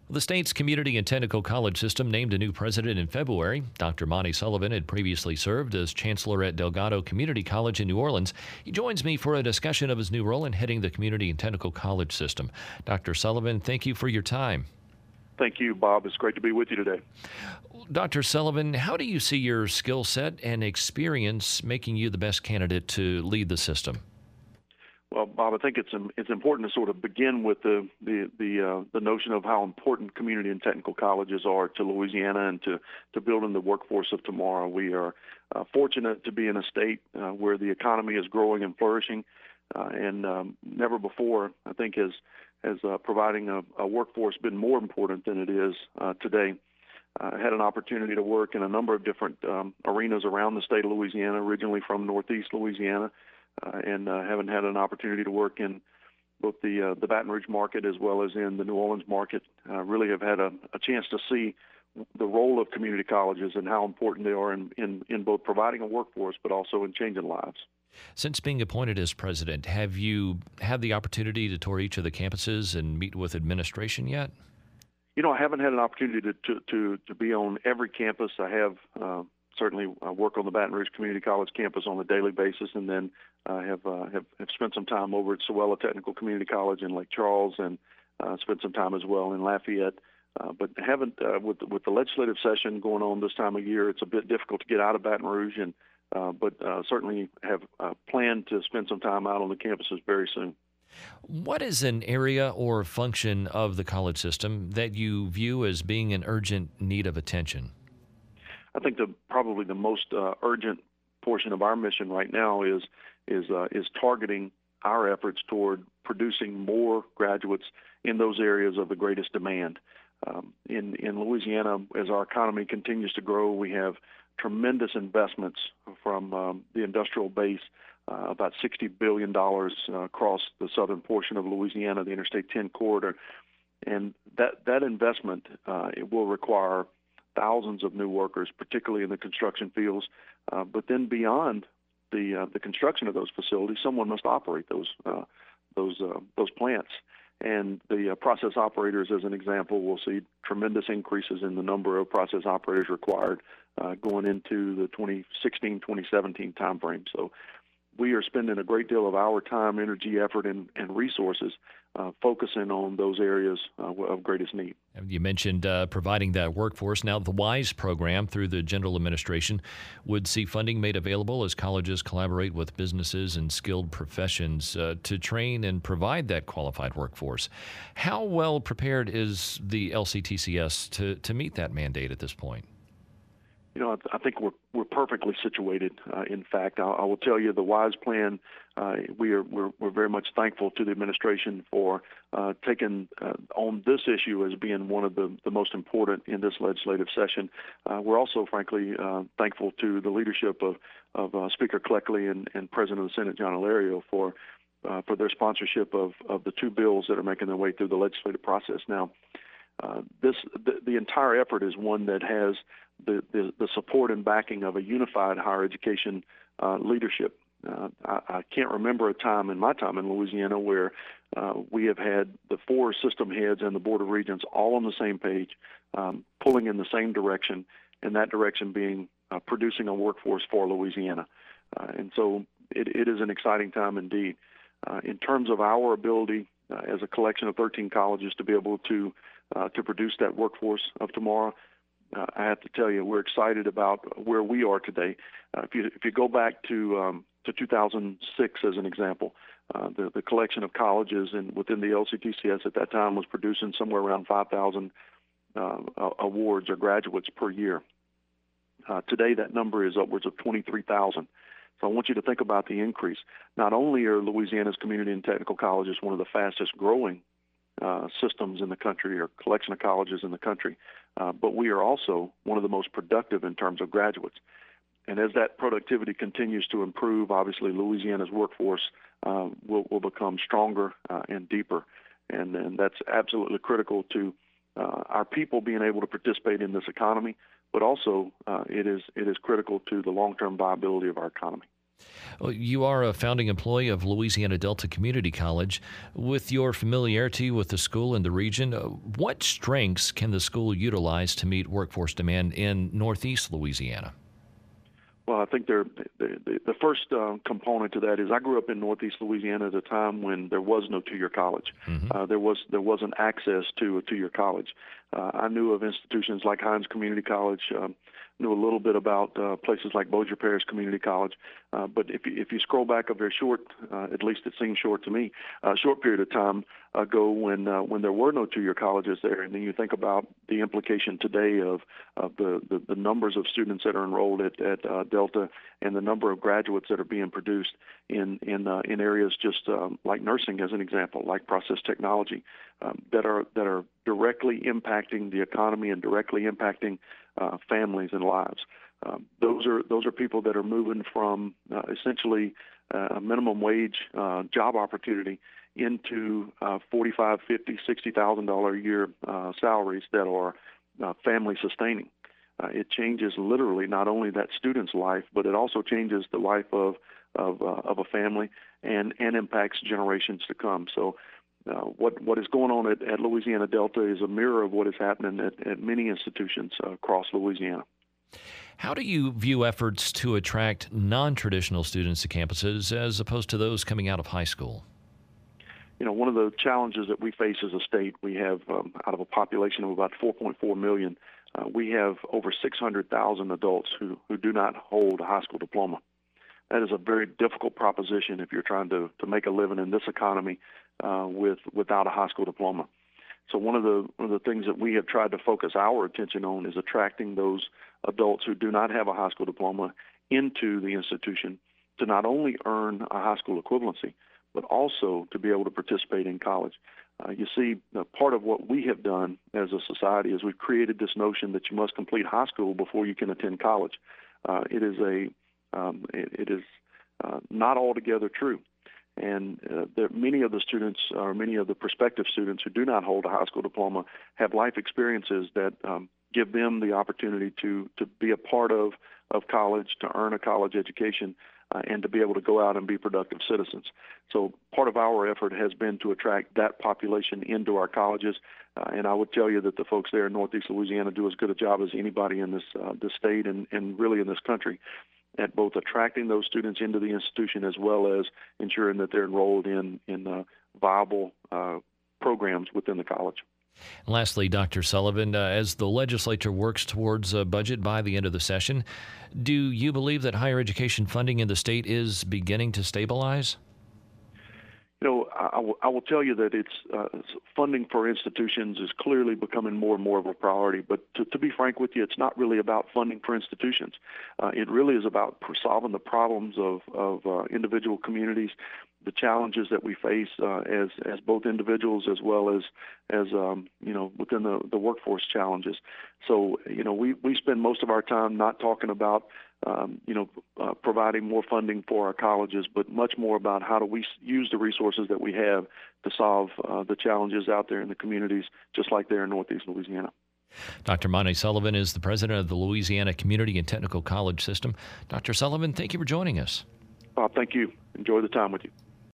The state's community and technical college system named a new president in February. Dr. Monty Sullivan had previously served as chancellor at Delgado Community College in New Orleans. He joins me for a discussion of his new role in heading the community and technical college system. Dr. Sullivan, thank you for your time. Thank you, Bob. It's great to be with you today. Dr. Sullivan, how do you see your skill set and experience making you the best candidate to lead the system? Well, Bob, I think it's important to sort of begin with the notion of how important community and technical colleges are to Louisiana and to building the workforce of tomorrow. We are fortunate to be in a state where the economy is growing and flourishing, and never before, I think, has providing a workforce been more important than it is today. I had an opportunity to work in a number of different arenas around the state of Louisiana, originally from Northeast Louisiana. And haven't had an opportunity to work in both the Baton Rouge market as well as in the New Orleans market. Really have had a chance to see the role of community colleges and how important they are in both providing a workforce but also in changing lives. Since being appointed as president, have you had the opportunity to tour each of the campuses and meet with administration yet? You know, I haven't had an opportunity to be on every campus. I have certainly work on the Baton Rouge Community College campus on a daily basis, and then have spent some time over at Sewella Technical Community College in Lake Charles, and spent some time as well in Lafayette. But haven't with the legislative session going on this time of year, it's a bit difficult to get out of Baton Rouge, and but certainly have planned to spend some time out on the campuses very soon. What is an area or function of the college system that you view as being in urgent need of attention? I think probably the most urgent portion of our mission right now is targeting our efforts toward producing more graduates in those areas of the greatest demand. In Louisiana, as our economy continues to grow, we have tremendous investments from the industrial base, about $60 billion across the southern portion of Louisiana, the Interstate 10 corridor, and that investment it will require thousands of new workers, particularly in the construction fields. But then beyond the construction of those facilities, someone must operate those plants. And the process operators, as an example, will see tremendous increases in the number of process operators required going into the 2016-2017 timeframe. So we are spending a great deal of our time, energy, effort, and resources focusing on those areas of greatest need. You mentioned providing that workforce. Now, the WISE program through the General Administration would see funding made available as colleges collaborate with businesses and skilled professions to train and provide that qualified workforce. How well prepared is the LCTCS to meet that mandate at this point? You know, I think we're perfectly situated. In fact, I will tell you the WISE plan. We're very much thankful to the administration for taking on this issue as being one of the most important in this legislative session. We're also, frankly, thankful to the leadership of Speaker Cleckley and President of the Senate John Alario for their sponsorship of the two bills that are making their way through the legislative process now. The entire effort is one that has the support and backing of a unified higher education leadership. I can't remember a time in my time in Louisiana where we have had the four system heads and the Board of Regents all on the same page, pulling in the same direction, and that direction being producing a workforce for Louisiana. And so it is an exciting time indeed. In terms of our ability as a collection of 13 colleges to be able to produce that workforce of tomorrow, I have to tell you, we're excited about where we are today. If you go back to 2006 as an example, the collection of colleges within the LCTCS at that time was producing somewhere around 5,000 awards or graduates per year. Today, that number is upwards of 23,000. So I want you to think about the increase. Not only are Louisiana's community and technical colleges one of the fastest growing systems in the country or collection of colleges in the country, but we are also one of the most productive in terms of graduates. And as that productivity continues to improve, obviously Louisiana's workforce will become stronger and deeper. And that's absolutely critical to our people being able to participate in this economy, but also it is critical to the long-term viability of our economy. Well, you are a founding employee of Louisiana Delta Community College. With your familiarity with the school and the region, what strengths can the school utilize to meet workforce demand in Northeast Louisiana? Well, I think the first component to that is I grew up in Northeast Louisiana at a time when there was no two-year college. There wasn't access to a two-year college. I knew of institutions like Hinds Community College, knew a little bit about places like Bossier Parish Community College. But if you scroll back a very short, at least it seems short to me, a short period of time ago when there were no two-year colleges there, and then you think about the implication today of the numbers of students that are enrolled at Delta and the number of graduates that are being produced in areas just like nursing, as an example, like process technology, that are directly impacting the economy and directly impacting families and lives. Those are people that are moving from essentially a minimum wage job opportunity into $45,000, $50,000, $60,000 a year salaries that are family sustaining. It changes literally not only that student's life, but it also changes the life of a family and impacts generations to come. So what is going on at Louisiana Delta is a mirror of what is happening at many institutions across Louisiana. How do you view efforts to attract non-traditional students to campuses as opposed to those coming out of high school? One of the challenges that we face as a state, we have out of a population of about 4.4 million, we have over 600,000 adults who do not hold a high school diploma. That is a very difficult proposition if you're trying to make a living in this economy without a high school diploma. So one of the things that we have tried to focus our attention on is attracting those adults who do not have a high school diploma into the institution to not only earn a high school equivalency, but also to be able to participate in college. You see, part of what we have done as a society is we've created this notion that you must complete high school before you can attend college. It is not altogether true. And many of the students, or many of the prospective students who do not hold a high school diploma, have life experiences that give them the opportunity to be a part of college, to earn a college education, and to be able to go out and be productive citizens. So part of our effort has been to attract that population into our colleges, and I would tell you that the folks there in Northeast Louisiana do as good a job as anybody in this state and really in this country at both attracting those students into the institution as well as ensuring that they're enrolled in viable programs within the college. Lastly, Dr. Sullivan, as the legislature works towards a budget by the end of the session, do you believe that higher education funding in the state is beginning to stabilize? I will tell you that it's funding for institutions is clearly becoming more and more of a priority. But to be frank with you, it's not really about funding for institutions. It really is about solving the problems of individual communities, the challenges that we face as both individuals as well as within the workforce challenges. So we spend most of our time not talking about providing more funding for our colleges, but much more about how do we use the resources that we have to solve the challenges out there in the communities, just like there in Northeast Louisiana. Dr. Monte Sullivan is the president of the Louisiana Community and Technical College System. Dr. Sullivan, thank you for joining us. Bob, thank you. Enjoy the time with you.